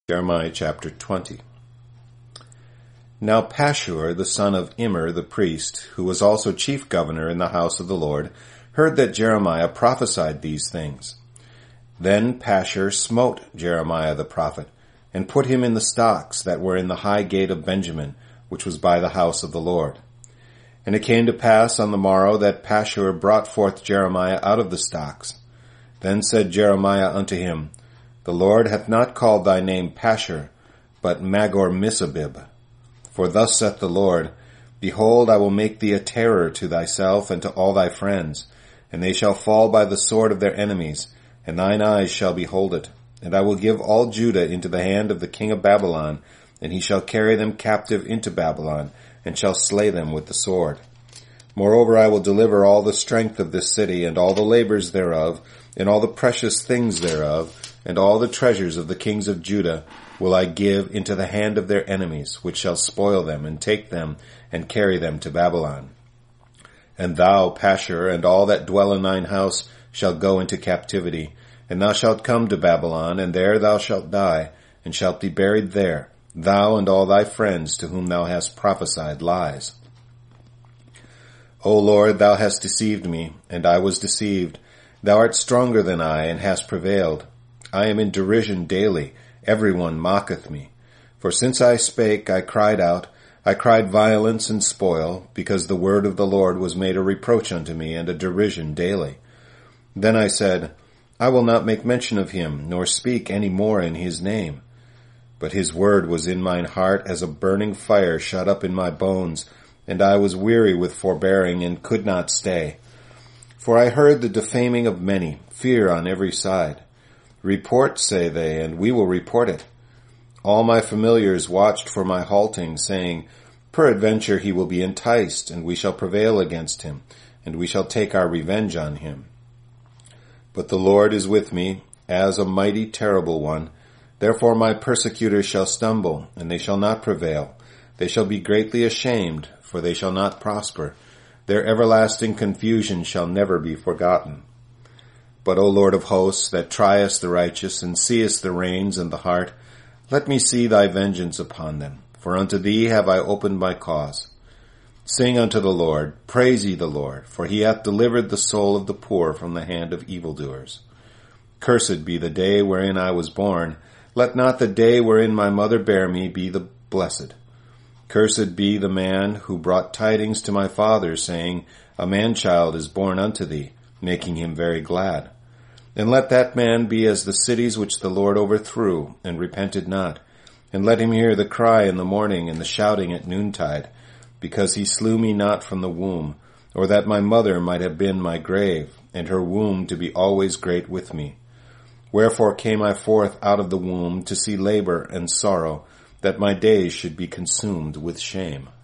Jeremiah chapter 20. Now Pashur, the son of Immer the priest, who was also chief governor in the house of the Lord, heard that Jeremiah prophesied these things. Then Pashur smote Jeremiah the prophet, and put him in the stocks that were in the high gate of Benjamin, which was by the house of the Lord. And it came to pass on the morrow that Pashur brought forth Jeremiah out of the stocks. Then said Jeremiah unto him, The Lord hath not called thy name Pashur, but Magor-Missabib. For thus saith the Lord, Behold, I will make thee a terror to thyself and to all thy friends, and they shall fall by the sword of their enemies, and thine eyes shall behold it. And I will give all Judah into the hand of the king of Babylon, and he shall carry them captive into Babylon, and shall slay them with the sword. Moreover, I will deliver all the strength of this city, and all the labors thereof, and all the precious things thereof, and all the treasures of the kings of Judah will I give into the hand of their enemies, which shall spoil them, and take them, and carry them to Babylon. And thou, Pashur, and all that dwell in thine house shall go into captivity, and thou shalt come to Babylon, and there thou shalt die, and shalt be buried there, thou and all thy friends to whom thou hast prophesied lies. O Lord, thou hast deceived me, and I was deceived. Thou art stronger than I, and hast prevailed. I am in derision daily. Every one mocketh me. For since I spake, I cried out. I cried violence and spoil, because the word of the Lord was made a reproach unto me, and a derision daily. Then I said, I will not make mention of him, nor speak any more in his name. But his word was in mine heart as a burning fire shut up in my bones, and I was weary with forbearing, and could not stay. For I heard the defaming of many, fear on every side. Report, say they, and we will report it. All my familiars watched for my halting, saying, Peradventure he will be enticed, and we shall prevail against him, and we shall take our revenge on him. But the Lord is with me, as a mighty terrible one. Therefore my persecutors shall stumble, and they shall not prevail. They shall be greatly ashamed, for they shall not prosper. Their everlasting confusion shall never be forgotten. But, O Lord of hosts, that triest the righteous, and seest the reins and the heart, let me see thy vengeance upon them, for unto thee have I opened my cause. Sing unto the Lord, praise ye the Lord, for he hath delivered the soul of the poor from the hand of evildoers. Cursed be the day wherein I was born. Let not the day wherein my mother bare me be the blessed. Cursed be the man who brought tidings to my father, saying, A man-child is born unto thee, making him very glad. And let that man be as the cities which the Lord overthrew, and repented not. And let him hear the cry in the morning, and the shouting at noontide, because he slew me not from the womb, or that my mother might have been my grave, and her womb to be always great with me. Wherefore came I forth out of the womb to see labor and sorrow, that my days should be consumed with shame.